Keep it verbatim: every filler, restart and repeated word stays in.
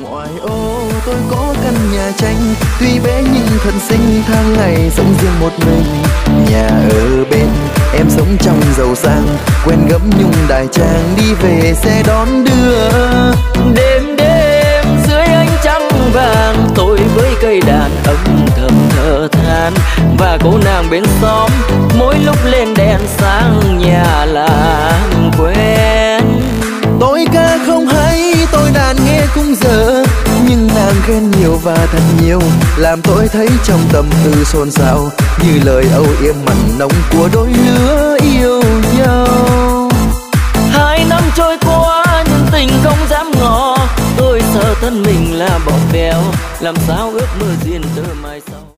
Ngoại ô tôi có căn nhà tranh, tuy bé nhưng thật xinh, tháng ngày sống riêng một mình. Nhà ở bên em sống trong giàu sang, quen gấm nhung đài trang, đi về xe đón đưa. Đêm đêm dưới ánh trăng vàng, tôi với cây đàn âm thầm thở than, và cô nàng bên xóm mỗi lúc lên đèn sáng nhà làng quen. Tôi ca không hay, tôi đàn nghe cũng dở, nhưng nàng khen nhiều và thật nhiều, làm tôi thấy trong tâm tư xôn xao, như lời âu yếm mặn nồng của đôi lứa yêu nhau. Hai năm trôi qua nhưng tình không dám ngỏ, tôi sợ thân mình là bỏ bèo, làm sao ước mơ duyên tơ mai sau.